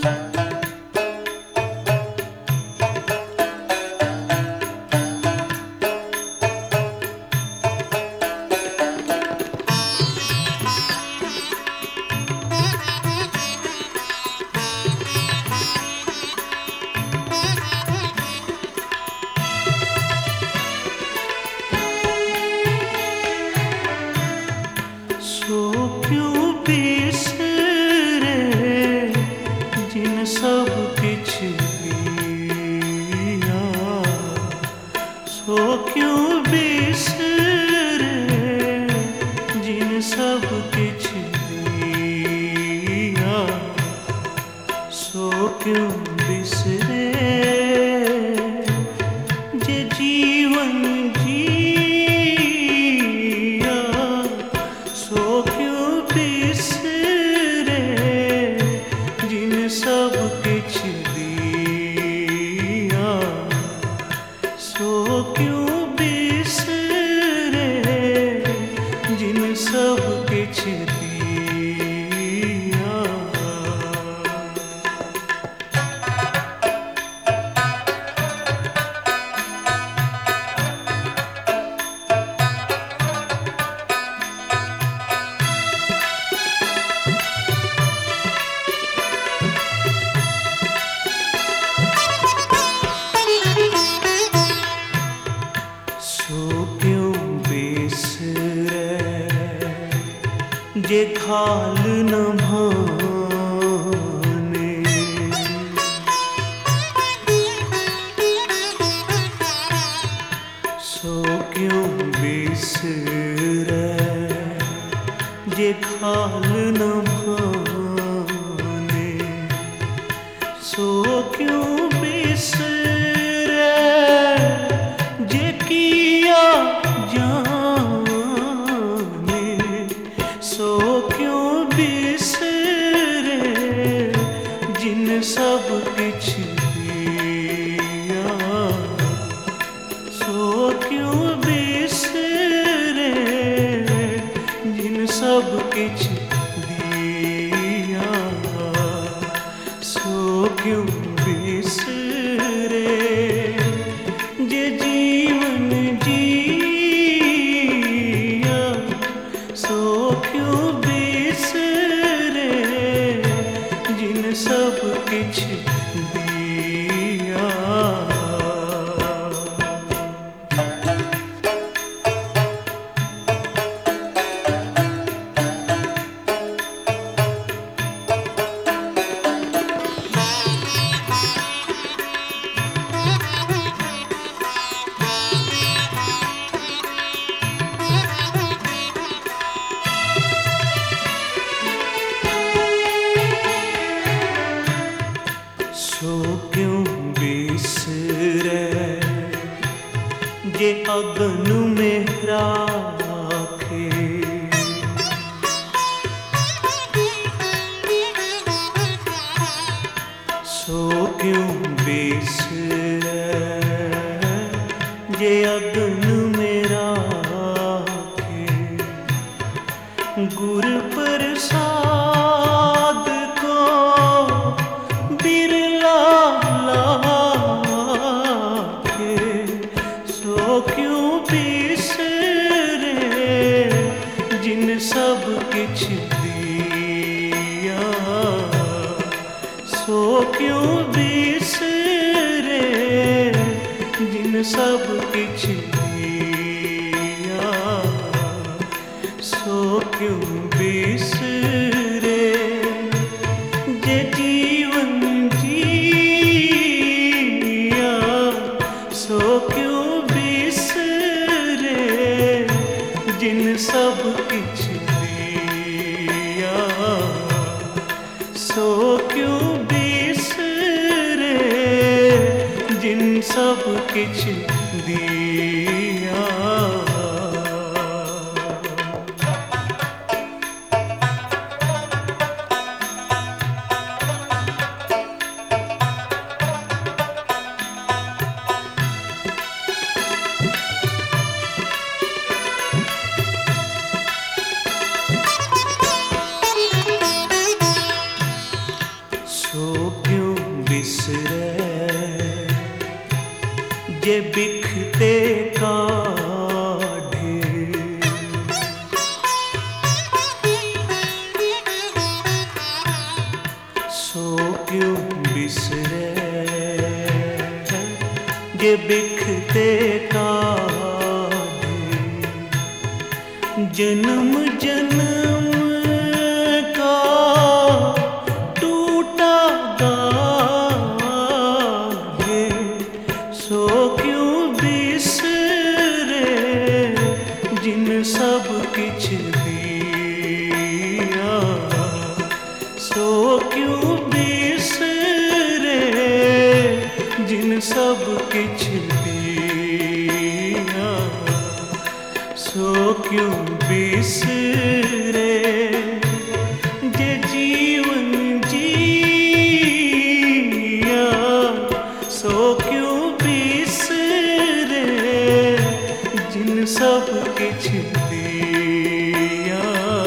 सो क्यों बिसरे जिन सब किछ दिया, सो क्यों बिसरे जिन सब किछ दिया, सो क्यों बिसरे जे जीवन जिया, सो क्यों बिसरे जिन सब किछ दिया, सो क्यों बिसरे जिन सब किछ दिया। सो क्यों बिसरे जे खाल न भाने, सो क्यों बिसरे जे खाल न भाने, सो क्यों बिसरे जे किया जाने, सो क्यों बिसरे जिन सब किछ दिया, सो क्यों बिसरे जिन सब किछ दिया, सो क्यों बिसरे जे जीवन जिया, सो क्यों बिसरे जिन सब किछ दिया। सो क्यों बिसरे जे अगन में राखे, सो क्यों बिसरे जे अगन में राखे, गुर प्रसाद को बिरला लाखे, सो क्यों बिसरे जिन सब किछ दिया, सो क्यों बिसरे जिन सब किछ दिया, सो क्यों बिसरे जे जीवन जिया, सो क्यों बिसरे जिन सब किछ दिया, सो क्यों बिसरे जिन सब किछ दिया। सो क्यों बिसरे जे बिखते काढ़े। सो क्यों बिसरे जे बिखते काढ़े। जन्म जन्म का टूटा गाढ़े। सो क्यों बिसरे जिन सब किछ दिया। सो क्यों बिसरे जिन सब किछ दिया। सो क्यों बिसरे जे जीवन जिया। सो क्यों बिसरे जिन सब किछ दिया।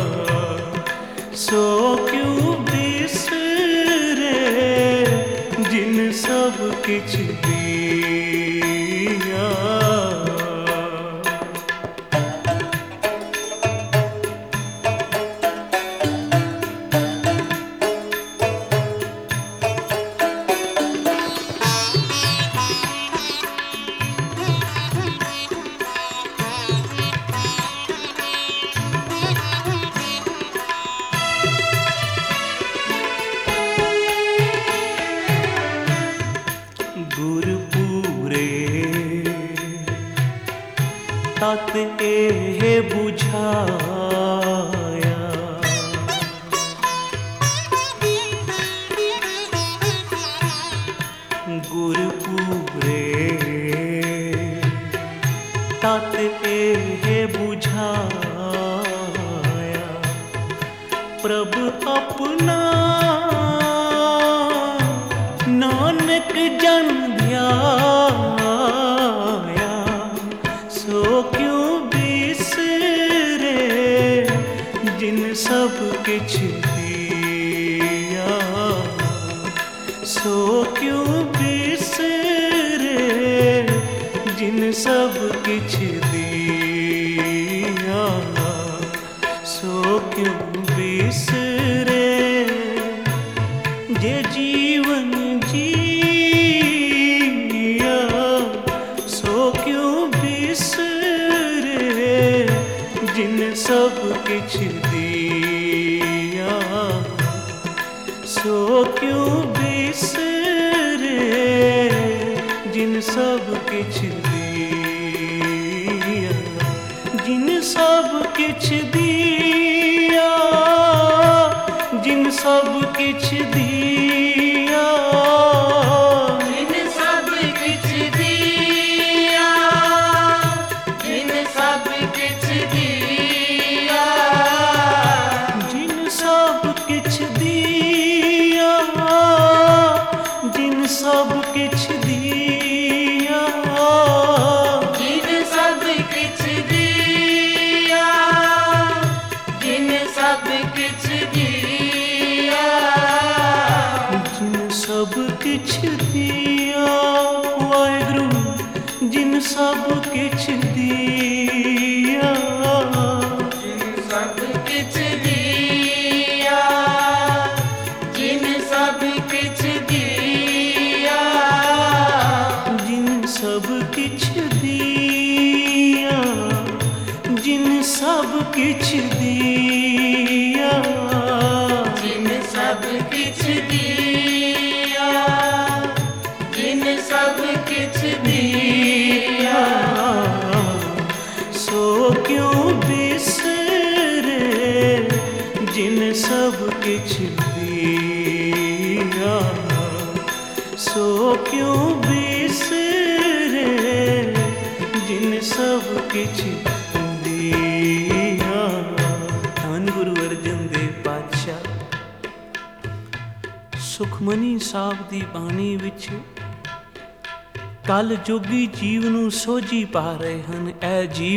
सो क्यों बिसरे जिन सब किछ दिया। गुरपुरे तत एह बुझाया। गुरपुरे तत एह बुझाया। प्रभु अपना नानक जन ध्याया। सो क्यों बिसरे जिन सब किछ दिया। सो क्यों बिसरे जिन सब किछ दिया। सो क्यों बिसरे जे जीवन जिया। सो क्यों बिसरे जिन सब किछ दिया। सो क्यों बिसरे जिन सब किछ दिया। जिन सब किछ दिया। जिन सब किछ दिया। जिन सब किछ दिया। जिन सब किछ दिया। जिन सब किछ दिया। जिन सब किछ दिया। जिन सब किछ दिया। जिन सब किछ दिया। जिन सब किछ दिया। वाहिगुरु जिन सब किछ दिया। जिन सब किछ दिया। जिन सब किछ दिया। जिन सब किछ दिया। जिन सब किछ दिया। जिन सब किछ दिया। जिन सब किछ दिया। सो क्यों बिसरे जिन सब किछ दिया। सो क्यों बिसरे जिन सब किछ दिया। धन गुरु अर्जन देव पातशाह सुखमनी ਸਾਹਿਬ ਦੀ ਬਾਣੀ ਵਿੱਚ ਕਲ ਜੋਗੀ ਜੀਵ ਨੂੰ ਸੋਝੀ ਪਾ ਰਹੇ ਹਨ। ਇਹ ਜੀਵ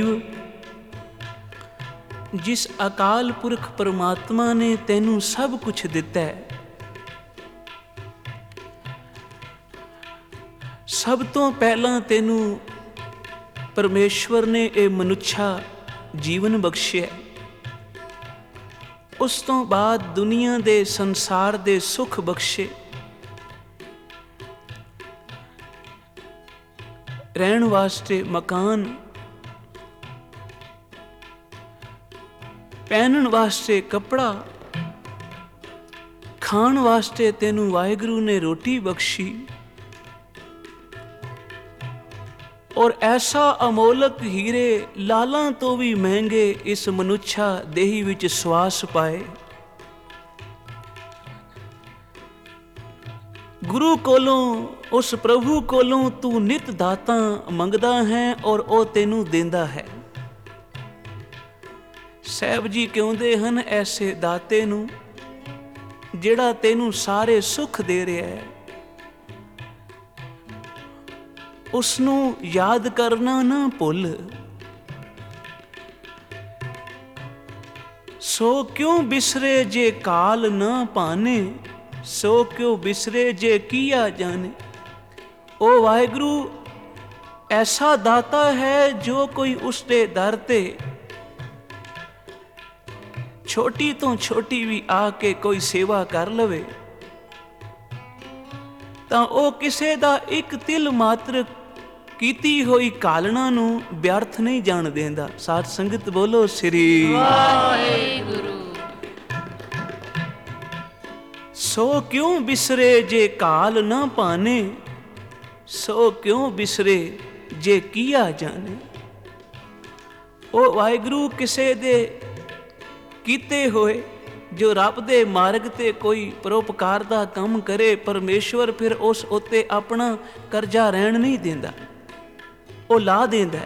ਜਿਸ ਅਕਾਲ ਪੁਰਖ ਪਰਮਾਤਮਾ ਨੇ ਤੈਨੂੰ ਸਭ ਕੁਝ ਦਿੱਤਾ ਹੈ, ਸਭ ਤੋਂ ਪਹਿਲਾਂ ਤੈਨੂੰ ਪਰਮੇਸ਼ਵਰ ਨੇ ਇਹ ਮਨੁੱਖਾ ਜੀਵਨ ਬਖਸ਼ਿਆ। ਉਸ ਤੋਂ ਬਾਅਦ ਦੁਨੀਆ ਦੇ ਸੰਸਾਰ ਦੇ ਸੁੱਖ ਬਖਸ਼ੇ, ਰਹਿਣ ਵਾਸਤੇ ਮਕਾਨ, ਪਹਿਨਣ ਵਾਸਤੇ ਕੱਪੜਾ, ਖਾਣ ਵਾਸਤੇ ਤੈਨੂੰ ਵਾਹਿਗੁਰੂ ਨੇ ਰੋਟੀ ਬਖਸ਼ੀ। ਔਰ ਐਸਾ ਅਮੋਲਕ ਹੀਰੇ ਲਾਲਾਂ ਤੋਂ ਵੀ ਮਹਿੰਗੇ ਇਸ ਮਨੁੱਖਾ ਦੇਹੀ ਵਿੱਚ ਸਵਾਸ ਪਾਏ। ਗੁਰੂ ਕੋਲੋਂ, ਉਸ ਪ੍ਰਭੂ ਕੋਲੋਂ ਤੂੰ ਨਿਤ ਦਾਤਾਂ ਮੰਗਦਾ ਹੈ ਔਰ ਉਹ ਤੈਨੂੰ ਦਿੰਦਾ ਹੈ। ਸਾਹਿਬ ਜੀ ਕਹਿੰਦੇ ਹਨ ਐਸੇ ਦਾਤੇ ਨੂੰ ਜਿਹੜਾ ਤੈਨੂੰ ਸਾਰੇ ਸੁੱਖ ਦੇ ਰਿਹਾ ਹੈ, ਉਸ ਨੂੰ ਯਾਦ ਕਰਨਾ ਨਾ ਭੁੱਲ। ਸੋ ਕਿਉਂ ਬਿਸਰੇ ਜੇ ਕਾਲ ਨਾ ਪਾਨੇ, ਸੋ ਕਿਉਂ ਬਿਸਰੇ ਜੇ ਕੀਆ ਜਾਣੇ। ਉਹ ਵਾਹਿਗੁਰੂ ਐਸਾ ਦਾਤਾ ਹੈ ਜੋ ਕੋਈ ਉਸਦੇ ਦਰ ਤੇ ਛੋਟੀ ਤੋਂ ਛੋਟੀ ਵੀ ਆ ਕੇ ਕੋਈ ਸੇਵਾ ਕਰ ਲਵੇ ਤਾਂ ਉਹ ਕਿਸੇ ਦਾ ਇੱਕ ਤਿਲ ਮਾਤਰ ਕੀਤੀ ਹੋਈ ਕਾਲਣਾ ਨੂੰ ਵਿਅਰਥ ਨਹੀਂ ਜਾਣ ਦਿੰਦਾ। ਸਾਧ ਸੰਗਤ ਬੋਲੋ ਸ੍ਰੀ ਵਾਹਿਗੁਰੂ। ਸੋ ਕਿਉਂ ਬਿਸਰੇ ਜੇ ਕਾਲ ਨਾ ਪਾਨੇ, ਸੋ ਕਿਉਂ ਬਿਸਰੇ ਜੇ ਕੀਆ ਜਾਣੇ। ਉਹ ਵਾਹਿਗੁਰੂ ਕਿਸੇ ਦੇ ਕੀਤੇ ਹੋਏ ਜੋ ਰੱਬ ਦੇ ਮਾਰਗ ਤੇ ਕੋਈ ਪਰਉਪਕਾਰ ਦਾ ਕੰਮ ਕਰੇ, ਪਰਮੇਸ਼ਵਰ ਫਿਰ ਉਸ ਉੱਤੇ ਆਪਣਾ ਕਰਜ਼ਾ ਰਹਿਣ ਨਹੀਂ ਦਿੰਦਾ, ਉਹ ਲਾ ਦਿੰਦਾ।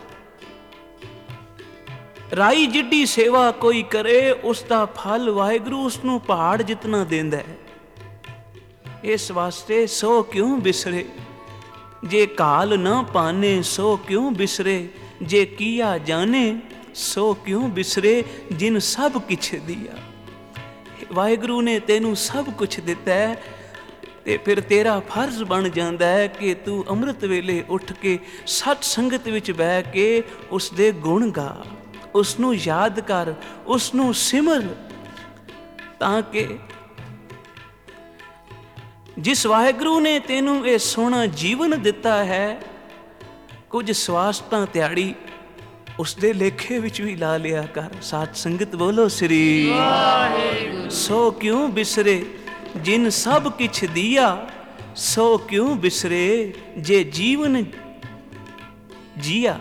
ਰਾਈ ਜਿੱਡੀ ਸੇਵਾ ਕੋਈ ਕਰੇ ਉਸ ਦਾ ਫਲ ਵਾਹਿਗੁਰੂ ਉਸ ਨੂੰ ਪਹਾੜ ਜਿਤਨਾ ਦਿੰਦਾ ਹੈ। ਇਸ ਵਾਸਤੇ ਸੋ ਕਿਉਂ ਬਿਸਰੇ ਜੇ ਕਾਲ ਨਾ ਪਾਨੇ, ਸੋ ਕਿਉਂ ਬਿਸਰੇ ਜੇ ਕੀਆ ਜਾਣੇ। ਸੋ ਕਿਉਂ ਬਿਸਰੇ ਜਿਨ ਸਭ ਕਿਛ ਦਿਆ। ਵਾਹਿਗੁਰੂ ਨੇ ਤੈਨੂੰ ਸਭ ਕੁਛ ਦਿੱਤਾ ਹੈ ਤੇ ਫਿਰ ਤੇਰਾ ਫਰਜ਼ ਬਣ ਜਾਂਦਾ ਹੈ ਕਿ ਤੂੰ ਅੰਮ੍ਰਿਤ ਵੇਲੇ ਉੱਠ ਕੇ ਸਤ ਸੰਗਤ ਵਿੱਚ ਬਹਿ ਕੇ ਉਸ ਦੇ ਗੁਣ ਗਾ, ਉਸ ਨੂੰ ਯਾਦ ਕਰ, ਉਸ ਨੂੰ ਸਿਮਰ, ਤਾਂ ਕਿ ਜਿਸ ਵਾਹਿਗੁਰੂ ਨੇ ਤੈਨੂੰ ਇਹ ਸੋਹਣਾ ਜੀਵਨ ਦਿੱਤਾ ਹੈ, ਕੁਝ ਸਵਾਸ ਤਾਂ ਤਿਆੜੀ ਉਸ ਦੇ ਲੇਖੇ ਵਿੱਚ ਵੀ ਲਾ ਲਿਆ ਕਰ। ਸਾਧ ਸੰਗਤ ਬੋਲੋ ਸ੍ਰੀ ਵਾਹਿਗੁਰੂ। ਸੋ ਕਿਉਂ ਬਿਸਰੇ ਜਿਨ ਸਭ ਕਿਛ ਦਿਆ, ਸੋ ਕਿਉਂ ਬਿਸਰੇ ਜੇ ਜੀਵਨ ਜੀਆ।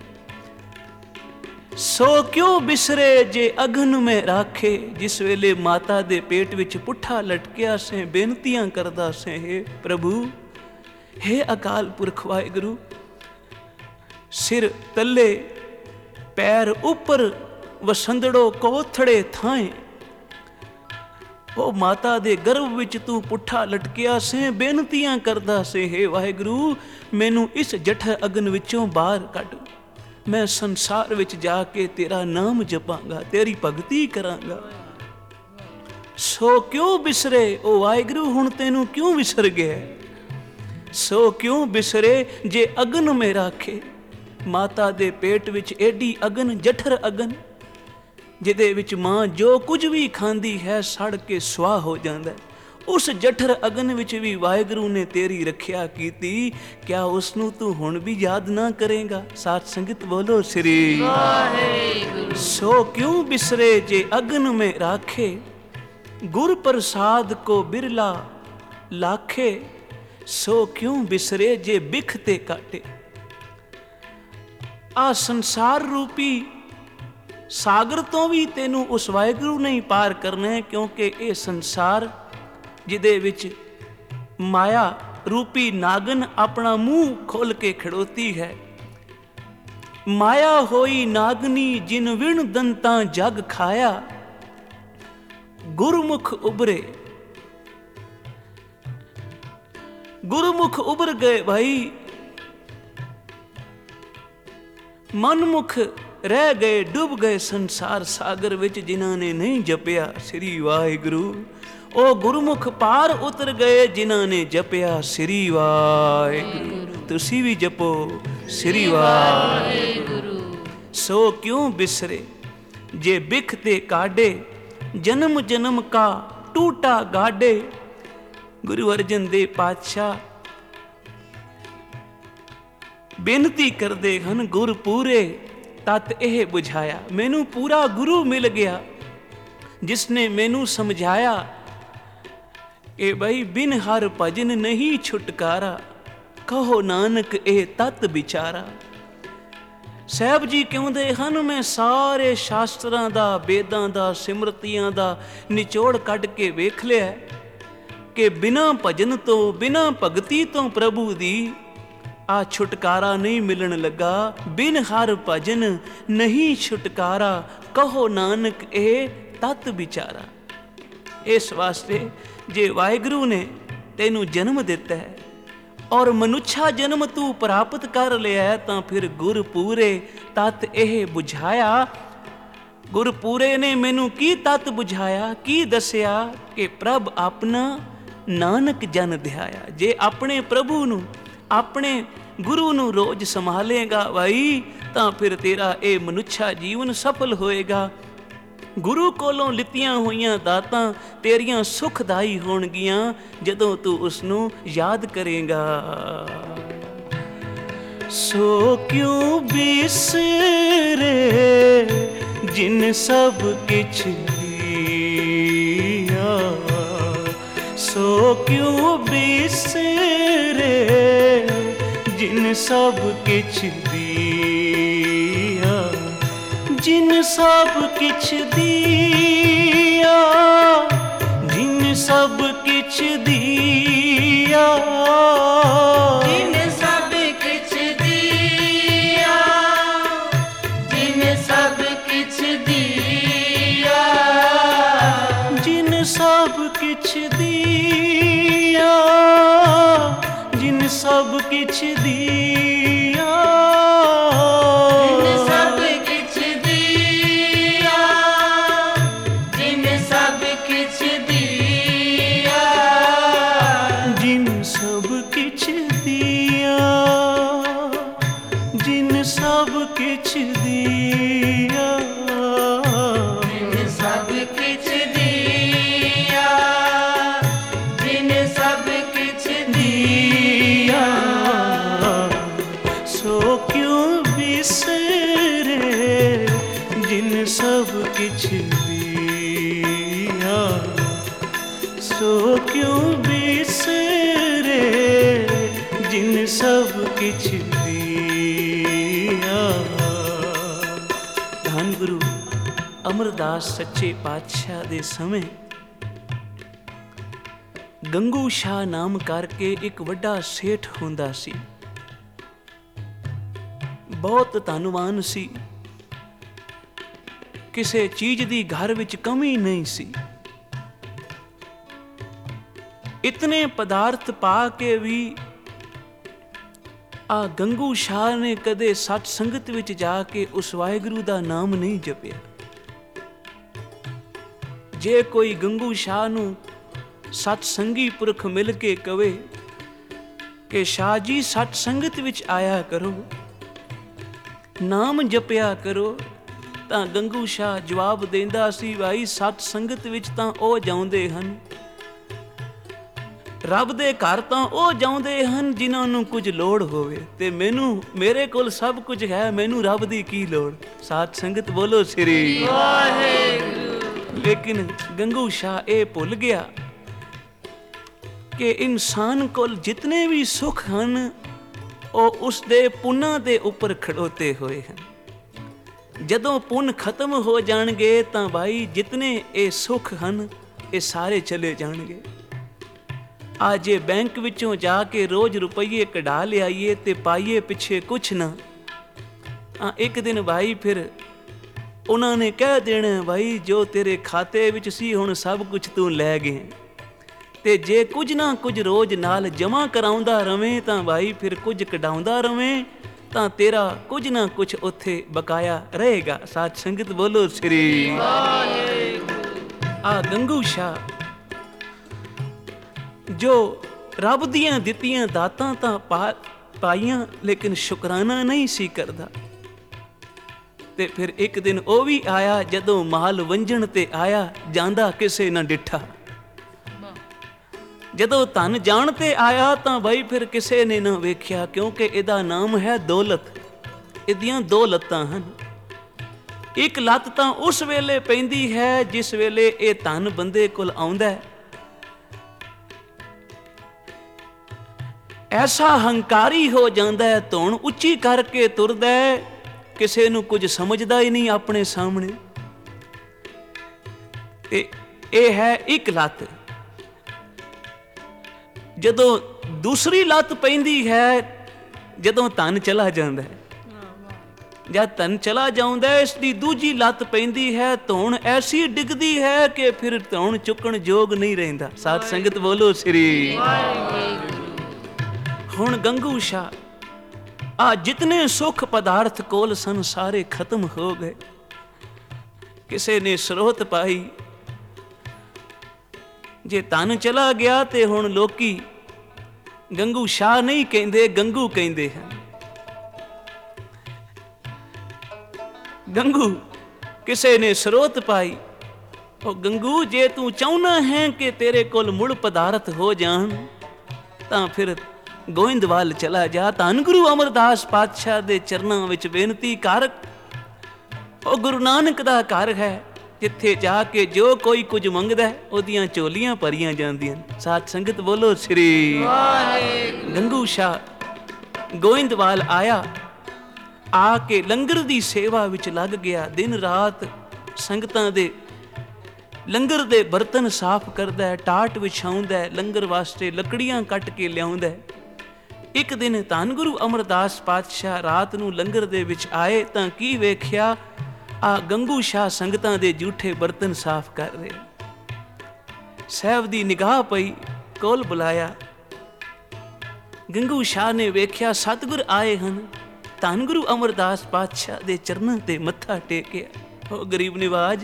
ਸੋ ਕਿਉਂ ਬਿਸਰੇ ਜੇ ਅਗਨ ਮੈਂ ਰਾਖੇ। ਜਿਸ ਵੇਲੇ ਮਾਤਾ ਦੇ ਪੇਟ ਵਿੱਚ ਪੁੱਠਾ ਲਟਕਿਆ ਸੇ, ਬੇਨਤੀਆਂ ਕਰਦਾ ਸੇ, ਹੇ ਪ੍ਰਭੂ, ਹੇ ਅਕਾਲ ਪੁਰਖ ਵਾਹਿਗੁਰੂ, ਸਿਰ ਤੱਲੇ ਪੈਰ ਉੱਪਰ ਵਸੰਦੜੋ ਕੋਥੜੇ ਥਾਏ। ਉਹ ਮਾਤਾ ਦੇ ਗਰਭ ਵਿੱਚ ਤੂੰ ਪੁੱਠਾ ਲਟਕਿਆ ਸੇ, ਬੇਨਤੀਆਂ ਕਰਦਾ ਸੇ, ਹੇ ਵਾਹਿਗੁਰੂ, ਮੈਨੂੰ ਇਸ ਜਠਰ ਅਗਨ ਵਿੱਚੋਂ ਬਾਹਰ ਕੱਢ। ਮੈਂ ਸੰਸਾਰ ਵਿੱਚ ਜਾ ਕੇ ਤੇਰਾ ਨਾਮ ਜਪਾਂਗਾ, ਤੇਰੀ ਭਗਤੀ ਕਰਾਂਗਾ। ਸੋ ਕਿਉਂ ਬਿਸਰੇ ਉਹ ਵਾਹਿਗੁਰੂ, ਹੁਣ ਤੈਨੂੰ ਕਿਉਂ ਵਿਸਰ ਗਿਆ। ਸੋ ਕਿਉਂ ਬਿਸਰੇ ਜੇ ਅਗਨ ਮੇ ਰਾਖੇ। ਮਾਤਾ ਦੇ ਪੇਟ ਵਿੱਚ ਏਡੀ ਅਗਨ, ਜਠਰ ਅਗਨ, ਜਿਹਦੇ ਵਿੱਚ ਮਾਂ ਜੋ ਕੁਝ ਵੀ ਖਾਂਦੀ ਹੈ ਸੜ ਕੇ ਸੁਆਹ ਹੋ ਜਾਂਦਾ। ਉਸ ਜਠਰ ਅਗਨ ਵਿੱਚ ਵੀ ਵਾਹਿਗੁਰੂ ਨੇ ਤੇਰੀ ਰੱਖਿਆ ਕੀਤੀ, ਕਿਆ ਉਸ ਨੂੰ ਤੂੰ ਹੁਣ ਵੀ ਯਾਦ ਨਾ ਕਰੇਗਾ। ਸਾਧ ਸੰਗਤ ਬੋਲੋ ਸ੍ਰੀ ਵਾਹਿਗੁਰੂ। ਸੋ ਕਿਉਂ ਬਿਸਰੇ ਜੇ ਅਗਨ ਮੇ ਰਾਖੇ, ਗੁਰ ਪ੍ਰਸਾਦ ਕੋ ਬਿਰਲਾ ਲਾਖੇ। ਸੋ ਕਿਉਂ ਬਿਸਰੇ ਜੇ ਬਿਖ ਤੇ ਕਾਟੇ। ਆ ਸੰਸਾਰ ਰੂਪੀ ਸਾਗਰ ਤੋਂ ਵੀ ਤੈਨੂੰ ਉਸ ਵਾਹਿਗੁਰੂ ਨੇ ਹੀ ਪਾਰ ਕਰਨਾ ਹੈ, ਕਿਉਂਕਿ ਇਹ ਸੰਸਾਰ ਜਿਹਦੇ ਵਿੱਚ ਮਾਇਆ ਰੂਪੀ ਨਾਗਨ ਆਪਣਾ ਮੂੰਹ ਖੋਲ ਕੇ ਖੜੋਤੀ ਹੈ। ਮਾਇਆ ਹੋਈ ਨਾਗਨੀ ਜਿਨ ਵਿਣ ਦੰਤਾਂ ਜਗ ਖਾਇਆ, ਗੁਰਮੁਖ ਉਬਰੇ। ਗੁਰਮੁਖ ਉਬਰ ਗਏ ਭਾਈ, ਮਨਮੁਖ ਰਹਿ ਗਏ, ਡੁੱਬ ਗਏ ਸੰਸਾਰ ਸਾਗਰ ਵਿੱਚ ਜਿਨ੍ਹਾਂ ਨੇ ਨਹੀਂ ਜਪਿਆ ਸ੍ਰੀ ਵਾਹਿਗੁਰੂ। ਉਹ ਗੁਰਮੁਖ ਪਾਰ ਉਤਰ ਗਏ ਜਿਨ੍ਹਾਂ ਨੇ ਜਪਿਆ ਸ੍ਰੀ ਵਾਹਿਗੁਰੂ। ਤੁਸੀਂ ਵੀ ਜਪੋ ਸ੍ਰੀ ਵਾਹਿਗੁਰੂ। ਸੋ ਕਿਉਂ ਬਿਸਰੇ ਜੇ ਬਿਖ ਤੇ ਕਾਢੇ, ਜਨਮ ਜਨਮ ਕਾ ਟੂਟਾ ਗਾਢੇ। ਗੁਰੂ ਅਰਜਨ ਦੇਵ ਪਾਤਸ਼ਾਹ ਬੇਨਤੀ ਕਰਦੇ ਹਨ, ਗੁਰ ਪੂਰੇ ਤਤ ਇਹ ਬੁਝਾਇਆ। ਮੈਨੂੰ ਪੂਰਾ ਗੁਰੂ ਮਿਲ ਗਿਆ ਜਿਸ ਨੇ ਮੈਨੂੰ ਸਮਝਾਇਆ ਕਿ ਬਈ ਬਿਨ ਹਰ ਭਜਨ ਨਹੀਂ ਛੁਟਕਾਰਾ, ਕਹੋ ਨਾਨਕ ਇਹ ਤਤ ਵਿਚਾਰਾ। ਸਾਹਿਬ ਜੀ ਕਹਿੰਦੇ ਹਨ, ਮੈਂ ਸਾਰੇ ਸ਼ਾਸਤਰਾਂ ਦਾ, ਵੇਦਾਂ ਦਾ, ਸਿਮਰਤੀਆਂ ਦਾ ਨਿਚੋੜ ਕੱਢ ਕੇ ਵੇਖ ਲਿਆ ਕਿ ਬਿਨਾਂ ਭਜਨ ਤੋਂ, ਬਿਨਾਂ ਭਗਤੀ ਤੋਂ ਪ੍ਰਭੂ ਦੀ ਆ ਛੁਟਕਾਰਾ ਨਹੀਂ ਮਿਲਣ ਲੱਗਾ। ਬਿਨ ਹਰ ਭਜਨ ਨਹੀਂ ਛੁਟਕਾਰਾ, ਕਹੋ ਨਾਨਕ ਇਹ ਤਤ ਵਿਚਾਰਾ। ਇਸ ਵਾਸਤੇ ਜੇ ਵਾਹਿਗੁਰੂ ਨੇ ਤੈਨੂੰ ਜਨਮ ਦਿੱਤਾ ਹੈ ਔਰ ਮਨੁੱਛਾ ਜਨਮ ਤੂੰ ਪ੍ਰਾਪਤ ਕਰ ਲਿਆ, ਤਾਂ ਫਿਰ ਗੁਰਪੂਰੇ ਤਤ ਇਹ ਬੁਝਾਇਆ। ਗੁਰਪੂਰੇ ਨੇ ਮੈਨੂੰ ਕੀ ਤਤ ਬੁਝਾਇਆ, ਕੀ ਦੱਸਿਆ ਕਿ ਪ੍ਰਭ ਆਪਣਾ ਨਾਨਕ ਜਨ ਧਿਆਇਆ। ਜੇ ਆਪਣੇ ਪ੍ਰਭੂ ਨੂੰ, ਆਪਣੇ ਗੁਰੂ ਨੂੰ ਰੋਜ਼ ਸੰਭਾਲੇਗਾ ਭਾਈ, ਤਾਂ ਫਿਰ ਤੇਰਾ ਇਹ ਮਨੁੱਛਾ ਜੀਵਨ ਸਫਲ ਹੋਏਗਾ। ਗੁਰੂ ਕੋਲੋਂ ਲਿੱਤੀਆਂ ਹੋਈਆਂ ਦਾਤਾਂ ਤੇਰੀਆਂ ਸੁਖਦਾਈ ਹੋਣਗੀਆਂ ਜਦੋਂ ਤੂੰ ਉਸ ਨੂੰ ਯਾਦ ਕਰੇਗਾ। ਸੋ ਕਿਉਂ ਬਿਸਰੇ ਜਿਨ ਸਭ ਕਿਛ ਦੀਆ, ਸੋ ਕਿਉਂ ਬਿਸਰੇ ਜਿਨ ਸਭ ਕਿਛ ਦੀਆ, ਜਿਨ ਸਭ ਕਿਛ ਦੀਆ, ਜਿਨ ਸਭ ਕਿਛ ਦੀਆ, ਜਿਨ ਸਭ ਕਿਛ ਦੀਆ, ਜਿਨ ਸਭ ਕਿਛ ਦੀਆ, ਜਿਨ ਸਭ ਕਿਛ ਦੀਆ, ਜਿਨ ਸਭ ਕਿਛ ਦੀਆ, ਜਿਨ ਸਭ ਕਿਛ ਦੀਆ, ਜਿਨ ਸਭ ਕਿਛ ਦੀਆ, ਜਿਨ ਸਭ ਕਿਛ ਦੀਆ, ਜਿਨ ਸਭ ਕਿਛ ਦੀਆ, ਜਿਨ ਸਭ ਕਿਛ ਦੀਆ, ਜਿਨ ਸਭ ਕਿਛ ਦੀਆ। ਸੋ ਕਿਉਂ ਬਿਸਰੇ ਜਿਨ ਸਭ ਕਿਛ ਦੀਆ, ਸੋ ਕਿਉਂ ਬਿਸਰੇ ਜਿਨ ਸਭ ਕਿਛ ਦੀਆ। ਧੰਨ ਗੁਰੂ ਅਮਰਦਾਸ ਸੱਚੇ ਪਾਤਸ਼ਾਹ ਦੇ ਸਮੇਂ ਗੰਗੂ ਸ਼ਾਹ ਨਾਮ ਕਰਕੇ ਇੱਕ ਵੱਡਾ ਸੇਠ ਹੁੰਦਾ ਸੀ, ਬਹੁਤ ਧਨਵਾਨ ਸੀ, ਕਿਸੇ ਚੀਜ਼ ਦੀ ਘਰ ਵਿੱਚ ਕਮੀ ਨਹੀਂ ਸੀ। ਇਤਨੇ ਪਦਾਰਥ ਪਾ ਕੇ ਵੀ ਆ ਗੰਗੂ ਸ਼ਾਹ ਨੇ ਕਦੇ ਸਤ ਸੰਗਤ ਵਿੱਚ ਜਾ ਕੇ ਉਸ ਵਾਹਿਗੁਰੂ ਦਾ ਨਾਮ ਨਹੀਂ ਜਪਿਆ। ਜੇ ਕੋਈ ਗੰਗੂ ਸ਼ਾਹ ਨੂੰ ਸਤ ਸੰਗੀ ਪੁਰਖ ਮਿਲ ਕੇ ਕਵੇ ਕਿ ਸ਼ਾਹ ਜੀ ਸਤ ਸੰਗਤ ਵਿੱਚ ਆਇਆ ਕਰੋ, ਨਾਮ ਜਪਿਆ ਕਰੋ, ਤਾਂ ਗੰਗੂ ਸ਼ਾਹ ਜਵਾਬ ਦਿੰਦਾ ਸੀ, ਭਾਈ ਸਤ ਸੰਗਤ ਵਿੱਚ ਤਾਂ ਉਹ ਜਾਉਂਦੇ ਹਨ, ਰੱਬ ਦੇ ਘਰ ਤਾਂ ਉਹ ਜਾਉਂਦੇ ਹਨ ਜਿਨ੍ਹਾਂ ਨੂੰ ਕੁਝ ਲੋੜ ਹੋਵੇ, ਤੇ ਮੈਨੂੰ, ਮੇਰੇ ਕੋਲ ਸਭ ਕੁਝ ਹੈ, ਮੈਨੂੰ ਰੱਬ ਦੀ ਕੀ ਲੋੜ। ਸਾਧ ਸੰਗਤ ਬੋਲੋ ਸ੍ਰੀ ਵਾਹਿਗੁਰੂ। ਲੇਕਿਨ ਗੰਗੂ ਸ਼ਾਹ ਇਹ ਭੁੱਲ ਗਿਆ ਕਿ ਇਨਸਾਨ ਕੋਲ ਜਿਤਨੇ ਵੀ ਸੁੱਖ ਹਨ ਉਹ ਉਸ ਦੇ ਪੁੰਨਾਂ ਦੇ ਉੱਪਰ ਖੜੋਤੇ ਹੋਏ ਹਨ। ਜਦੋਂ ਪੁੰਨ ਖਤਮ ਹੋ ਜਾਣਗੇ ਤਾਂ ਭਾਈ ਜਿਤਨੇ ਇਹ ਸੁੱਖ ਹਨ ਇਹ ਸਾਰੇ ਚਲੇ ਜਾਣਗੇ। ਆ ਜੇ ਬੈਂਕ ਵਿੱਚੋਂ ਜਾ ਕੇ ਰੋਜ਼ ਰੁਪਈਏ ਕਢਾ ਲਿਆਈਏ ਤੇ ਪਾਈਏ ਪਿੱਛੇ ਕੁਛ ਨਾ, ਇੱਕ ਦਿਨ ਭਾਈ ਫਿਰ ਉਹਨਾਂ ਨੇ ਕਹਿ ਦੇਣਾ, ਭਾਈ ਜੋ ਤੇਰੇ ਖਾਤੇ ਵਿੱਚ ਸੀ ਹੁਣ ਸਭ ਕੁਝ ਤੂੰ ਲੈ ਗਏ। ਤੇ ਜੇ ਕੁਝ ਨਾ ਕੁਝ ਰੋਜ਼ ਨਾਲ ਜਮਾ ਕਰਾਉਂਦਾ ਰਵੇਂ ਤਾਂ ਭਾਈ ਫਿਰ ਕੁਝ ਕਢਾਉਂਦਾ ਰਵੇਂ ਤਾਂ ਤੇਰਾ ਕੁਝ ਨਾ ਕੁਝ ਉੱਥੇ ਬਕਾਇਆ ਰਹੇਗਾ। ਸਾਧ ਸੰਗਤ ਬੋਲੋ ਸ੍ਰੀ ਵਾਹਿਗੁਰੂ। ਆ ਗੰਗੂ ਸ਼ਾਹ ਜੋ ਰੱਬ ਦੀਆਂ ਦਿੱਤੀਆਂ ਦਾਤਾਂ ਤਾਂ ਪਾਈਆਂ, ਲੇਕਿਨ ਸ਼ੁਕਰਾਨਾ ਨਹੀਂ ਸੀ ਕਰਦਾ। ਤੇ ਫਿਰ ਇੱਕ ਦਿਨ ਉਹ ਵੀ ਆਇਆ, ਜਦੋਂ ਮਾਲ ਵੰਜਣ ਤੇ ਆਇਆ, ਜਾਂਦਾ ਕਿਸੇ ਨਾ ਡਿੱਠਾ। ਜਦੋਂ ਧਨ ਜਾਣ ਤੇ ਆਇਆ ਤਾਂ ਬਈ ਫਿਰ ਕਿਸੇ ਨੇ ਨਾ ਵੇਖਿਆ, ਕਿਉਂਕਿ ਇਹਦਾ ਨਾਮ ਹੈ ਦੌਲਤ। ਇਹਦੀਆਂ ਦੋ ਲੱਤਾਂ ਹਨ। ਇੱਕ ਲੱਤ ਤਾਂ ਉਸ ਵੇਲੇ ਪੈਂਦੀ ਹੈ ਜਿਸ ਵੇਲੇ ਇਹ ਧਨ ਬੰਦੇ ਕੋਲ ਆਉਂਦਾ ਹੈ। ਐਸਾ ਹੰਕਾਰੀ ਹੋ ਜਾਂਦਾ ਹੈ, ਧੌਣ ਉੱਚੀ ਕਰਕੇ ਤੁਰਦਾ ਹੈ, ਕਿਸੇ ਨੂੰ ਕੁਝ ਸਮਝਦਾ ਹੀ ਨਹੀਂ ਆਪਣੇ ਸਾਹਮਣੇ। ਤੇ ਇਹ ਹੈ ਇੱਕ ਲੱਤ। ਜਦੋਂ ਦੂਸਰੀ ਲੱਤ ਪੈਂਦੀ ਹੈ, ਜਦੋਂ ਧਨ ਚਲਾ ਜਾਂਦਾ ਹੈ, ਜਦ ਧਨ ਚਲਾ ਜਾਂਦਾ, ਇਸ ਦੀ ਦੂਜੀ ਲੱਤ ਪੈਂਦੀ ਹੈ, ਧੌਣ ਐਸੀ ਡਿੱਗਦੀ ਹੈ ਕਿ ਫਿਰ ਧੌਣ ਚੁੱਕਣ ਯੋਗ ਨਹੀਂ ਰਹਿੰਦਾ। ਸਾਧ ਸੰਗਤ ਬੋਲੋ ਸ੍ਰੀ। ਹੁਣ ਗੰਗੂ ਸ਼ਾਹ, ਆ ਜਿਤਨੇ ਸੁਖ ਪਦਾਰਥ ਕੋਲ ਸਨ ਸਾਰੇ ਖਤਮ ਹੋ ਗਏ। ਕਿਸੇ ਨੇ ਸਰੋਤ ਪਾਈ, ਜੇ ਧਨ ਚਲਾ ਗਿਆ ਤੇ ਹੁਣ ਲੋਕੀ ਗੰਗੂ ਸ਼ਾਹ ਨਹੀਂ ਕਹਿੰਦੇ, ਗੰਗੂ ਕਹਿੰਦੇ ਹਨ। ਗੰਗੂ ਕਿਸੇ ਨੇ ਸਰੋਤ ਪਾਈ, ਉਹ ਗੰਗੂ ਜੇ ਤੂੰ ਚਾਹੁੰਦਾ ਹੈ ਕਿ ਤੇਰੇ ਕੋਲ ਮੁੜ ਪਦਾਰਥ ਹੋ ਜਾਣ ਤਾਂ ਫਿਰ ਗੋਇੰਦਵਾਲ ਚਲਾ ਜਾ। ਧੰਨ ਗੁਰੂ ਅਮਰਦਾਸ ਪਾਤਸ਼ਾਹ ਦੇ ਚਰਨਾਂ ਵਿੱਚ ਬੇਨਤੀ ਕਰ। ਉਹ ਗੁਰੂ ਨਾਨਕ ਦਾ ਘਰ ਹੈ, ਜਿੱਥੇ ਜਾ ਕੇ ਜੋ ਕੋਈ ਕੁਝ ਮੰਗਦਾ ਉਹਦੀਆਂ ਝੋਲੀਆਂ ਭਰੀਆਂ ਜਾਂਦੀਆਂ। ਸਾਧ ਸੰਗਤ ਬੋਲੋ ਸ੍ਰੀ। ਗੰਗੂ ਸ਼ਾਹ ਗੋਇੰਦਵਾਲ ਆਇਆ, ਆ ਕੇ ਲੰਗਰ ਦੀ ਸੇਵਾ ਵਿੱਚ ਲੱਗ ਗਿਆ। ਦਿਨ ਰਾਤ ਸੰਗਤਾਂ ਦੇ ਲੰਗਰ ਦੇ ਬਰਤਨ ਸਾਫ਼ ਕਰਦਾ ਹੈ, ਟਾਟ ਵਿਛਾਉਂਦਾ ਹੈ, ਲੰਗਰ ਵਾਸਤੇ ਲੱਕੜੀਆਂ ਕੱਟ ਕੇ ਲਿਆਉਂਦਾ ਹੈ। ਇੱਕ ਦਿਨ ਧੰਨ ਗੁਰੂ ਅਮਰਦਾਸ ਪਾਤਸ਼ਾਹ ਰਾਤ ਨੂੰ ਲੰਗਰ ਦੇ ਵਿੱਚ ਆਏ ਤਾਂ ਕੀ ਵੇਖਿਆ, ਆ ਗੰਗੂ ਸ਼ਾਹ ਸੰਗਤਾਂ ਦੇ ਜੂਠੇ ਬਰਤਨ ਸਾਫ਼ ਕਰ ਰਹੇ। ਸਾਹਿਬ ਦੀ ਨਿਗਾਹ ਪਈ, ਕੋਲ ਬੁਲਾਇਆ। ਗੰਗੂ ਸ਼ਾਹ ਨੇ ਵੇਖਿਆ ਸਤਿਗੁਰ ਆਏ ਹਨ, ਧੰਨ ਗੁਰੂ ਅਮਰਦਾਸ ਪਾਤਸ਼ਾਹ ਦੇ ਚਰਨਾਂ ਤੇ ਮੱਥਾ ਟੇਕਿਆ। ਉਹ ਗਰੀਬ ਨਿਵਾਜ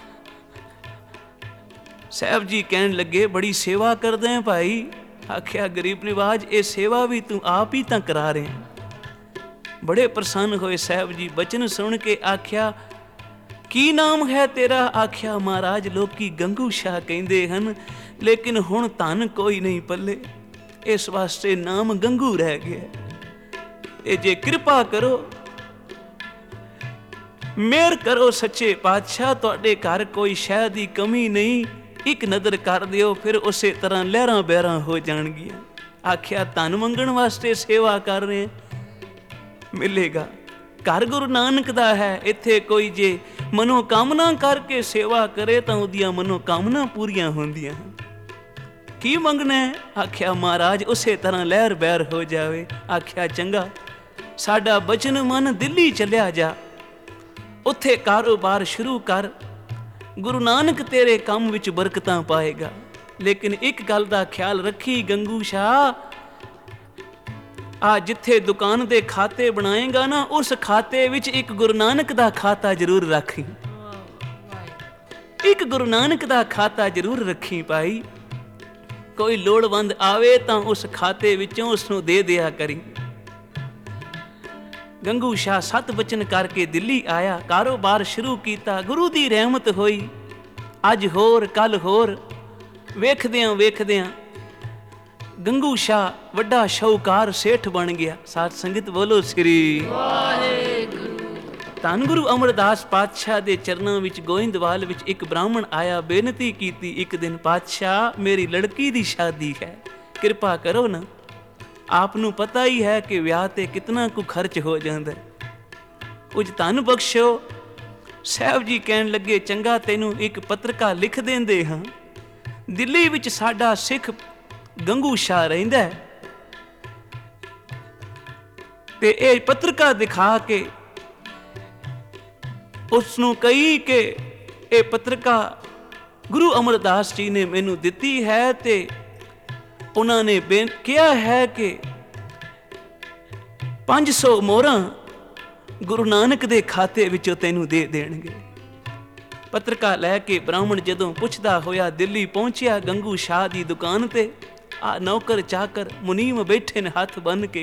ਸਾਹਿਬ ਜੀ ਕਹਿਣ ਲੱਗੇ, ਬੜੀ ਸੇਵਾ ਕਰਦੇ ਆ ਭਾਈ। ਆਖਿਆ ਗਰੀਬ ਨਿਵਾਜ, ਇਹ ਸੇਵਾ ਵੀ ਤੂੰ ਆਪ ਹੀ ਤਾਂ ਕਰਾ ਰਹੇ। ਬੜੇ ਪ੍ਰਸੰਨ ਹੋਏ ਸਾਹਿਬ ਜੀ, ਬਚਨ ਸੁਣ ਕੇ। ਆਖਿਆ ਕੀ ਨਾਮ ਹੈ ਤੇਰਾ? ਆਖਿਆ ਮਹਾਰਾਜ ਲੋਕੀ ਗੰਗੂ ਸ਼ਾਹ ਕਹਿੰਦੇ ਹਨ, ਲੇਕਿਨ ਹੁਣ ਧਨ ਕੋਈ ਨਹੀਂ ਪੱਲੇ, ਇਸ ਵਾਸਤੇ ਨਾਮ ਗੰਗੂ ਰਹਿ ਗਿਆ। ਇਹ ਜੇ ਕਿਰਪਾ ਕਰੋ, ਮਿਹਰ ਕਰੋ ਸੱਚੇ ਪਾਤਸ਼ਾਹ, ਤੁਹਾਡੇ ਘਰ ਕੋਈ ਸ਼ੈ ਦੀ ਕਮੀ ਨਹੀਂ, ਇੱਕ ਨਜ਼ਰ ਕਰ ਦਿਓ, ਫਿਰ ਉਸੇ ਤਰ੍ਹਾਂ ਲਹਿਰਾਂ ਬਹਿਰਾਂ ਹੋ ਜਾਣਗੀਆਂ। ਆਖਿਆ ਧਨ ਮੰਗਣ ਵਾਸਤੇ ਸੇਵਾ ਕਰ ਰਹੇ, ਮਿਲੇਗਾ। ਘਰ ਗੁਰੂ ਨਾਨਕ ਦਾ ਹੈ, ਇੱਥੇ ਕੋਈ ਜੇ ਮਨੋਕਾਮਨਾ ਕਰਕੇ ਸੇਵਾ ਕਰੇ ਤਾਂ ਉਹਦੀਆਂ ਮਨੋਕਾਮਨਾ ਪੂਰੀਆਂ ਹੁੰਦੀਆਂ। ਕੀ ਮੰਗਣਾ ਹੈ? ਆਖਿਆ ਮਹਾਰਾਜ ਉਸੇ ਤਰ੍ਹਾਂ ਲਹਿਰ ਬਹਿਰ ਹੋ ਜਾਵੇ। ਆਖਿਆ ਚੰਗਾ, ਸਾਡਾ ਬਚਨ ਮਨ ਦਿੱਲੀ ਚੱਲਿਆ ਜਾ, ਉੱਥੇ ਕਾਰੋਬਾਰ ਸ਼ੁਰੂ ਕਰ, ਗੁਰੂ ਨਾਨਕ ਤੇਰੇ ਕੰਮ ਵਿੱਚ ਬਰਕਤਾਂ ਪਾਏਗਾ। ਲੇਕਿਨ ਇੱਕ ਗੱਲ ਦਾ ਖਿਆਲ ਰੱਖੀ ਗੰਗੂ ਸ਼ਾਹ, ਆ ਜਿੱਥੇ ਦੁਕਾਨ ਦੇ ਖਾਤੇ ਬਣਾਏਗਾ ਨਾ, ਉਸ ਖਾਤੇ ਵਿੱਚ ਇੱਕ ਗੁਰੂ ਨਾਨਕ ਦਾ ਖਾਤਾ ਜ਼ਰੂਰ ਰੱਖੀ। ਇੱਕ ਗੁਰੂ ਨਾਨਕ ਦਾ ਖਾਤਾ ਜ਼ਰੂਰ ਰੱਖੀ ਭਾਈ। ਕੋਈ ਲੋੜਵੰਦ ਆਵੇ ਤਾਂ ਉਸ ਖਾਤੇ ਵਿੱਚੋਂ ਉਸ ਨੂੰ ਦੇ ਦਿਆ ਕਰੀ। ਗੰਗੂ ਸ਼ਾਹ ਸਤ ਬਚਨ ਕਰਕੇ ਦਿੱਲੀ ਆਇਆ, ਕਾਰੋਬਾਰ ਸ਼ੁਰੂ ਕੀਤਾ। ਗੁਰੂ ਦੀ ਰਹਿਮਤ ਹੋਈ, ਅੱਜ ਹੋਰ ਕੱਲ ਹੋਰ। ਵੇਖਦਿਆਂ ਵੇਖਦਿਆਂ ਗੰਗੂ ਸ਼ਾਹ ਵੱਡਾ ਸ਼ਾਹੂਕਾਰ ਸੇਠ ਬਣ ਗਿਆ। ਸਾਧ ਸੰਗਤ ਬੋਲੋ ਸ੍ਰੀ ਵਾਹਿਗੁਰੂ। ਧੰਨ ਗੁਰੂ ਅਮਰਦਾਸ ਪਾਤਸ਼ਾਹ ਦੇ ਚਰਨਾਂ ਵਿੱਚ ਗੋਇੰਦਵਾਲ ਵਿੱਚ ਇੱਕ ਬ੍ਰਾਹਮਣ ਆਇਆ, ਬੇਨਤੀ ਕੀਤੀ, ਇੱਕ ਦਿਨ ਪਾਤਸ਼ਾਹ ਮੇਰੀ ਲੜਕੀ ਦੀ ਸ਼ਾਦੀ ਹੈ, ਕਿਰਪਾ ਕਰੋ ਨਾ। ਆਪ ਨੂੰ ਪਤਾ ਹੀ ਹੈ ਕਿ ਵਿਆਹ ਤੇ ਕਿਤਨਾ ਕੁ ਖਰਚ ਹੋ ਜਾਂਦਾ, ਕੁਝ ਧਨ ਬਖਸ਼ੋ। ਸਾਹਿਬ ਜੀ ਕਹਿਣ ਲੱਗੇ, ਚੰਗਾ ਤੈਨੂੰ ਇੱਕ ਪੱਤਰਕਾ ਲਿਖ ਦਿੰਦੇ ਹਾਂ। ਦਿੱਲੀ ਵਿੱਚ ਸਾਡਾ ਸਿੱਖ ਗੰਗੂ ਸ਼ਾਹ ਰਹਿੰਦਾ ਹੈ, ਤੇ ਇਹ ਪੱਤਰਕਾ ਦਿਖਾ ਕੇ ਉਸ ਨੂੰ ਕਹੀ ਕਿ ਇਹ ਪੱਤਰਕਾ ਗੁਰੂ ਅਮਰਦਾਸ ਜੀ ਨੇ ਮੈਨੂੰ ਦਿੱਤੀ ਹੈ, ਤੇ ਉਹਨਾਂ ਨੇ ਕਿਹਾ ਹੈ ਕਿ 500 ਮੋਹਰਾਂ ਗੁਰੂ ਨਾਨਕ ਦੇ ਖਾਤੇ ਵਿੱਚੋਂ ਤੈਨੂੰ ਦੇ ਦੇਣਗੇ। ਪੱਤਰਕਾ ਲੈ ਕੇ ਬ੍ਰਾਹਮਣ ਜਦੋਂ ਪੁੱਛਦਾ ਹੋਇਆ ਦਿੱਲੀ ਪਹੁੰਚਿਆ ਗੰਗੂ ਸ਼ਾਹ ਦੀ ਦੁਕਾਨ ਤੇ, ਆ ਨੌਕਰ ਚਾਕਰ ਮੁਨੀਮ ਬੈਠੇ ਨੇ ਹੱਥ ਬੰਨ ਕੇ,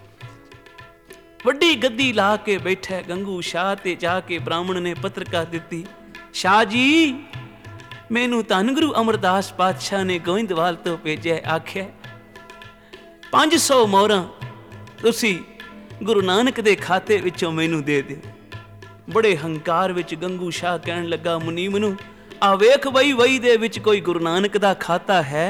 ਵੱਡੀ ਗੱਦੀ ਲਾ ਕੇ ਬੈਠਾ ਗੰਗੂ ਸ਼ਾਹ। ਤੇ ਜਾ ਕੇ ਬ੍ਰਾਹਮਣ ਨੇ ਪੱਤਰਕਾ ਦਿੱਤੀ, ਸ਼ਾਹ ਜੀ ਮੈਨੂੰ ਧੰਨ ਗੁਰੂ ਅਮਰਦਾਸ ਪਾਤਸ਼ਾਹ ਨੇ ਗੋਇੰਦਵਾਲ ਤੋਂ ਭੇਜਿਆ, ਆਖਿਆ 500 ਮੋਹਰਾਂ ਤੁਸੀਂ ਗੁਰੂ ਨਾਨਕ ਦੇ ਖਾਤੇ ਵਿੱਚੋਂ ਮੈਨੂੰ ਦੇ ਦਿਓ। ਬੜੇ ਹੰਕਾਰ ਵਿੱਚ ਗੰਗੂ ਸ਼ਾਹ ਕਹਿਣ ਲੱਗਾ ਮੁਨੀਮ ਨੂੰ, ਆ ਵੇਖ ਬਈ ਵਈ ਦੇ ਵਿੱਚ ਕੋਈ ਗੁਰੂ ਨਾਨਕ ਦਾ ਖਾਤਾ ਹੈ?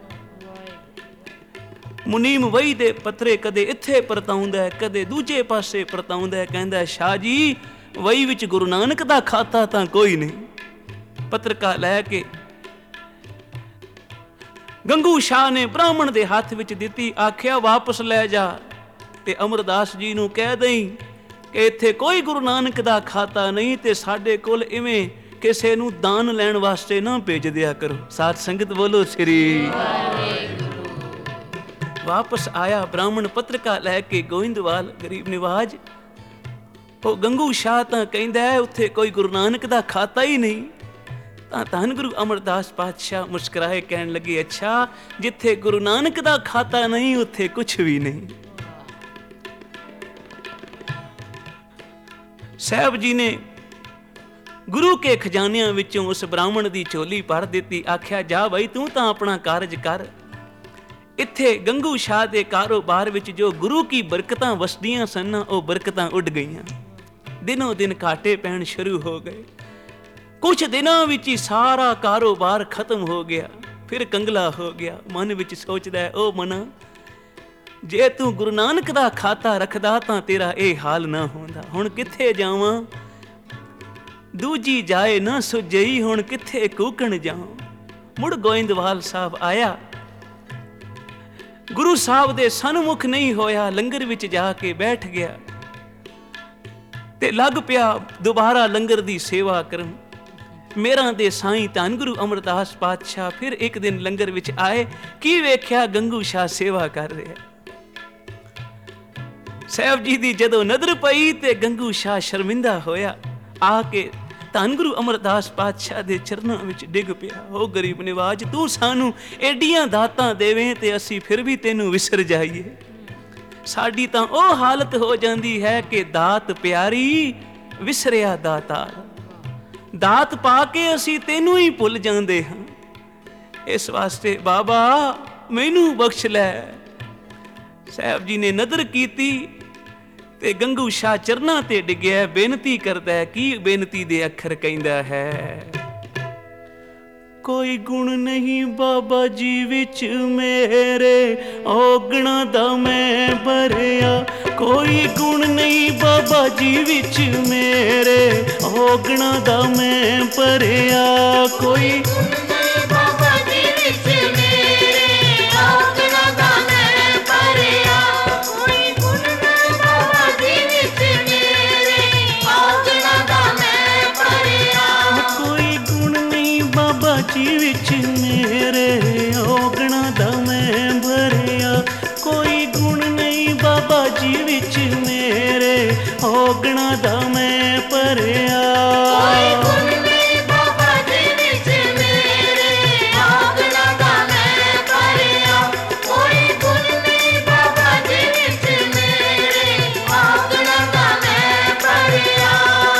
ਮੁਨੀਮ ਵਈ ਦੇ ਪੱਤਰੇ ਕਦੇ ਇੱਥੇ ਪਰਤਾਉਂਦਾ, ਕਦੇ ਦੂਜੇ ਪਾਸੇ ਪਰਤਾਉਂਦਾ, ਕਹਿੰਦਾ ਸ਼ਾਹ ਜੀ ਵਈ ਵਿੱਚ ਗੁਰੂ ਨਾਨਕ ਦਾ ਖਾਤਾ ਤਾਂ ਕੋਈ ਨਹੀਂ। ਪੱਤਰਕਾ ਲੈ ਕੇ ਗੰਗੂ ਸ਼ਾਹ ਨੇ ਬ੍ਰਾਹਮਣ ਦੇ ਹੱਥ ਵਿੱਚ ਦਿੱਤੀ, ਆਖਿਆ ਵਾਪਸ ਲੈ ਜਾ ਤੇ ਅਮਰਦਾਸ ਜੀ ਨੂੰ ਕਹਿ ਦਈ ਕਿ ਇੱਥੇ ਕੋਈ ਗੁਰੂ ਨਾਨਕ ਦਾ ਖਾਤਾ ਨਹੀਂ ਤੇ ਸਾਡੇ ਕੋਲ ਇਵੇਂ ਕਿਸੇ ਨੂੰ ਦਾਨ ਲੈਣ ਵਾਸਤੇ ਨਾ ਭੇਜ ਦਿਆ ਕਰੋ। ਸਾਧ ਸੰਗਤ ਬੋਲੋ ਸ੍ਰੀ ਵਾਹਿਗੁਰੂ। ਵਾਪਸ ਆਇਆ ਬ੍ਰਾਹਮਣ ਪੱਤਰਕਾ ਲੈ ਕੇ ਗੋਇੰਦਵਾਲ ਗਰੀਬ ਨਿਵਾਜ। ਉਹ ਗੰਗੂ ਸ਼ਾਹ ਤਾਂ ਕਹਿੰਦਾ ਉੱਥੇ ਕੋਈ ਗੁਰੂ ਨਾਨਕ ਦਾ ਖਾਤਾ ਹੀ ਨਹੀਂ। ਤਾਂ ਧੰਨ ਗੁਰੂ ਅਮਰਦਾਸ ਪਾਤਸ਼ਾਹ ਮੁਸਕਰਾਏ, ਕਹਿਣ ਲੱਗੇ ਅੱਛਾ ਜਿੱਥੇ ਗੁਰੂ ਨਾਨਕ ਦਾ ਖਾਤਾ ਨਹੀਂ ਉੱਥੇ ਕੁਛ ਵੀ ਨਹੀਂ। ਸਾਹਿਬ ਜੀ ਨੇ ਗੁਰੂ ਕੇ ਖਜ਼ਾਨਿਆਂ ਵਿੱਚੋਂ ਉਸ ਬ੍ਰਾਹਮਣ ਦੀ ਝੋਲੀ ਭਰ ਦਿੱਤੀ, ਆਖਿਆ ਜਾ ਬਈ ਤੂੰ ਤਾਂ ਆਪਣਾ ਕਾਰਜ ਕਰ। ਇੱਥੇ ਗੰਗੂ ਸ਼ਾਹ ਦੇ ਕਾਰੋਬਾਰ ਵਿੱਚ ਜੋ ਗੁਰੂ ਕੀ ਬਰਕਤਾਂ ਵਸਦੀਆਂ ਸਨ ਉਹ ਬਰਕਤਾਂ ਉੱਡ ਗਈਆਂ। ਦਿਨੋਂ ਦਿਨ ਘਾਟੇ ਪੈਣ ਸ਼ੁਰੂ ਹੋ ਗਏ। ਕੁਝ ਦਿਨਾਂ ਵਿੱਚ ਹੀ ਸਾਰਾ ਕਾਰੋਬਾਰ ਖਤਮ ਹੋ ਗਿਆ। ਫਿਰ ਕੰਗਲਾ ਹੋ ਗਿਆ। ਮਨ ਵਿੱਚ ਸੋਚਦਾ ਉਹ ਮਨਾ ਜੇ ਤੂੰ ਗੁਰੂ ਨਾਨਕ ਦਾ ਖਾਤਾ ਰੱਖਦਾ ਤਾਂ ਤੇਰਾ ਇਹ ਹਾਲ ਨਾ ਹੁੰਦਾ। ਹੁਣ ਕਿੱਥੇ ਜਾਵਾਂ, ਦੂਜੀ ਜਾਏ ਨਾ ਸੁਝਈ, ਹੁਣ ਕਿੱਥੇ ਕੂਕਣ ਜਾਵਾਂ। ਮੁੜ ਗੋਇੰਦਵਾਲ ਸਾਹਿਬ ਆਇਆ, ਗੁਰੂ ਸਾਹਿਬ ਦੇ ਸਨਮੁਖ ਨਹੀਂ ਹੋਇਆ, ਲੰਗਰ ਵਿੱਚ ਜਾ ਕੇ ਬੈਠ ਗਿਆ ਤੇ ਲੱਗ ਪਿਆ ਦੁਬਾਰਾ ਲੰਗਰ ਦੀ ਸੇਵਾ ਕਰਨ। ਮੇਰਾ ਦੇ ਸਾਈਂ ਧੰਨ ਗੁਰੂ ਅਮਰਦਾਸ ਪਾਤਸ਼ਾਹ ਫਿਰ ਇੱਕ ਦਿਨ ਲੰਗਰ ਵਿੱਚ ਆਏ। ਕੀ ਵੇਖਿਆ, ਗੰਗੂ ਸ਼ਾਹ ਸੇਵਾ ਕਰ ਰਿਹਾ। ਸਾਹਿਬ ਜੀ ਦੀ ਜਦੋਂ ਨਜ਼ਰ ਪਈ ਤੇ ਗੰਗੂ ਸ਼ਾਹ ਸ਼ਰਮਿੰਦਾ ਹੋਇਆ, ਆ ਕੇ ਧੰਨ ਗੁਰੂ ਅਮਰਦਾਸ ਪਾਤਸ਼ਾਹ ਦੇ ਚਰਨਾਂ ਵਿੱਚ ਡਿੱਗ ਪਿਆ। ਉਹ ਗਰੀਬ ਨਿਵਾਜ ਤੂੰ ਸਾਨੂੰ ਏਡੀਆਂ ਦਾਤਾਂ ਦੇਵੇਂ ਤੇ ਅਸੀਂ ਫਿਰ ਵੀ ਤੈਨੂੰ ਵਿਸਰ ਜਾਈਏ। ਸਾਡੀ ਤਾਂ ਉਹ ਹਾਲਤ ਹੋ ਜਾਂਦੀ ਹੈ ਕਿ ਦਾਤ ਪਿਆਰੀ ਵਿਸਰਿਆ ਦਾਤਾਰ। ਦਾਤ ਪਾ ਕੇ ਅਸੀਂ ਤੈਨੂੰ ਹੀ ਭੁੱਲ ਜਾਂਦੇ ਹਾਂ। ਇਸ ਵਾਸਤੇ ਬਾਬਾ ਮੈਨੂੰ ਬਖਸ਼ ਲੈ। ਸਾਹਿਬ ਜੀ ਨੇ ਨਜ਼ਰ ਕੀਤੀ ਤੇ ਗੰਗੂ ਸ਼ਾਹ ਚਰਨਾਂ ਤੇ ਡਿੱਗਿਆ, ਬੇਨਤੀ ਕਰਦਾ ਹੈ। ਕੀ ਬੇਨਤੀ ਦੇ ਅੱਖਰ ਕਹਿੰਦਾ ਹੈ, ਕੋਈ ਗੁਣ ਨਹੀਂ ਬਾਬਾ ਜੀ ਵਿੱਚ ਮੇਰੇ, ਔਗਣਾ ਦਾ ਮੈਂ ਭਰਿਆ। ਕੋਈ ਗੁਣ ਨਹੀਂ ਬਾਬਾ ਜੀ ਵਿੱਚ ਮੇਰੇ, ਔਗਣਾ ਦਾ ਮੈਂ ਭਰਿਆ। ਕੋਈ ਗੁਣ ਨਹੀਂ ਬਾਬਾ ਜੀ ਵਿੱਚ ਮੇਰੇ, ਔਗਣਾ ਦਾ ਮੈਂ ਭਰਿਆ। ਕੋਈ ਗੁਣ ਨਹੀਂ ਬਾਬਾ ਜੀ ਵਿੱਚ ਮੇਰੇ, ਔਗਣਾ ਦਾ ਮੈਂ ਭਰਿਆ। ਕੋਈ ਗੁਣ ਨਹੀਂ ਬਾਬਾ ਜੀ ਵਿੱਚ ਮੇਰੇ, ਔਗਣਾ ਦਾ ਮੈਂ ਭਰਿਆ। ਕੋਈ ਗੁਣ ਨਹੀਂ ਬਾਬਾ ਜੀ ਵਿੱਚ ਮੇਰੇ, ਔਗਣਾ ਦਾ ਮੈਂ ਭਰਿਆ। ਕੋਈ ਗੁਣ ਨਹੀਂ ਬਾਬਾ ਜੀ ਵਿੱਚ ਮੇਰੇ, ਔਗਣਾ ਦਾ ਮੈਂ ਭਰਿਆ। ਕੋਈ ਗੁਣ ਨਹੀਂ ਬਾਬਾ ਜੀ ਵਿੱਚ ਮੇਰੇ, ਔਗਣਾ ਦਾ ਮੈਂ ਭਰਿਆ।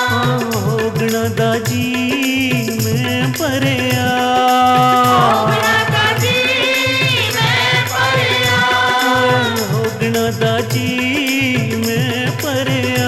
ਔਗਣਾ ਦਾ ਜੀ ਮੈਂ ਭਰਿਆ। ਔਗਣਾ ਦਾ ਜੀ ਮੈਂ ਭਰਿਆ। ਔਗਣਾ ਦਾ ਜੀ ਮੈਂ ਭਰਿਆ।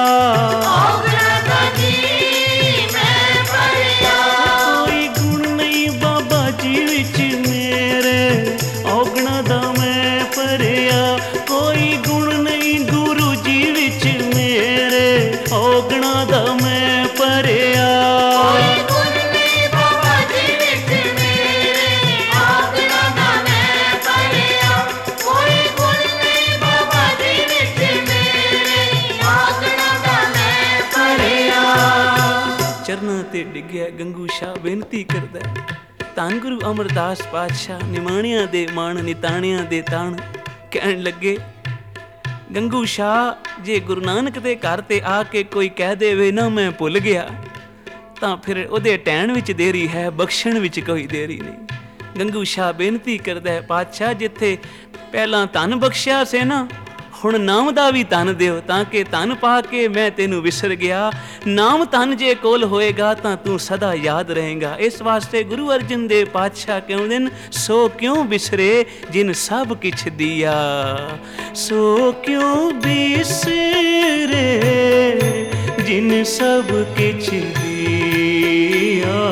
ਔਗਣਾ ਦਾ ਜੀ ਮੈਂ ਭਰਿਆ। ਕੋਈ ਗੁਣ ਨਹੀਂ ਬਾਬਾ ਜੀ ਵਿੱਚ ਮੇਰੇ, ਔਗਣਾ ਦਾ ਮੈਂ ਭਰਿਆ। ਕੋਈ ਗੁਣ ਨਹੀਂ ਗੁਰੂ ਜੀ ਵਿੱਚ ਮੇਰੇ, ਔਗਣਾ ਦਾ ਮੈਂ ਭਰਿਆ। ਕੋਈ ਗੁਣ ਨਹੀਂ ਬਾਬਾ ਜੀ ਵਿੱਚ ਮੇਰੇ, ਔਗਣਾ ਦਾ ਮੈਂ ਭਰਿਆ। ਕੋਈ ਗੁਣ ਨਹੀਂ ਬਾਬਾ ਜੀ ਵਿੱਚ ਮੇਰੇ, ਔਗਣਾ ਦਾ ਮੈਂ ਭਰਿਆ। ਚਰਨਾਂ ਤੇ ਡਿੱਗਿਆ ਗੰਗੂ ਸ਼ਾਹ ਬੇਨਤੀ ਕਰਦਾ, ਧੰਨ ਗੁਰੂ ਅਮਰਦਾਸ ਪਾਤਸ਼ਾਹ ਨਿਮਾਣਿਆਂ ਦੇ ਮਾਣ ਨਿਤਾਣਿਆਂ ਦੇ ਤਾਣ। ਕਹਿਣ ਲੱਗੇ ਗੰਗੂ ਸ਼ਾਹ ਜੇ ਗੁਰੂ ਨਾਨਕ ਦੇ ਘਰ ਤੇ ਆ ਕੇ ਕੋਈ ਕਹਿ ਦੇਵੇ ਨਾ ਮੈਂ ਭੁੱਲ ਗਿਆ ਤਾਂ ਫਿਰ ਉਹਦੇ ਟਹਿਣ ਵਿੱਚ ਦੇਰੀ ਹੈ, ਬਖਸ਼ਣ ਵਿੱਚ ਕੋਈ ਦੇਰੀ ਨਹੀਂ। ਗੰਗੂ ਸ਼ਾਹ ਬੇਨਤੀ ਕਰਦਾ ਹੈ, ਪਾਤਸ਼ਾਹ ਜਿੱਥੇ ਪਹਿਲਾਂ ਧਨ ਬਖਸ਼ਿਆ ਸੀ ਨਾ, ਹੁਣ ਨਾਮ ਦਾ ਵੀ ਧਨ ਦਿਓ, ਤਾਂ ਕਿ ਧਨ ਪਾ ਕੇ ਮੈਂ ਤੈਨੂੰ ਵਿਸਰ ਗਿਆ। ਨਾਮ ਧਨ ਜੇ ਕੋਲ ਹੋਏਗਾ ਤਾਂ ਤੂੰ ਸਦਾ ਯਾਦ ਰਹੇਗਾ। ਇਸ ਵਾਸਤੇ ਗੁਰੂ ਅਰਜਨ ਦੇਵ ਪਾਤਸ਼ਾਹ ਕਹਿੰਦੇ ਨੇ, ਸੋ ਕਿਉਂ ਵਿਸਰੇ ਜਿਨ ਸਭ ਕਿਛ ਦਿਆ, ਸੋ ਕਿਉਂ ਵਿਸਰੇ ਜਿਨ ਸਭ ਕਿਛ ਦਿਆ,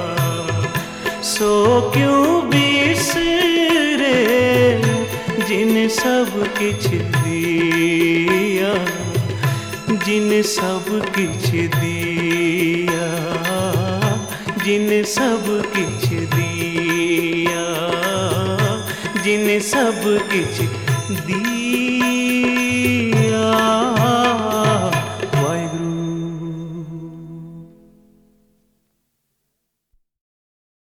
ਸੋ ਕਿਉਂ ਵਿਸਰੇ ਜਿਨ ਸਭ ਕਿਛ ਦਿਆ, ਜਿਨ ਸਭ ਕਿਛ ਦਿਆ, ਜਿਨ ਸਭ ਕਿਛ ਦਿਆ, ਜਿਨ ਸਭ ਕਿਛ ਦਿਆ।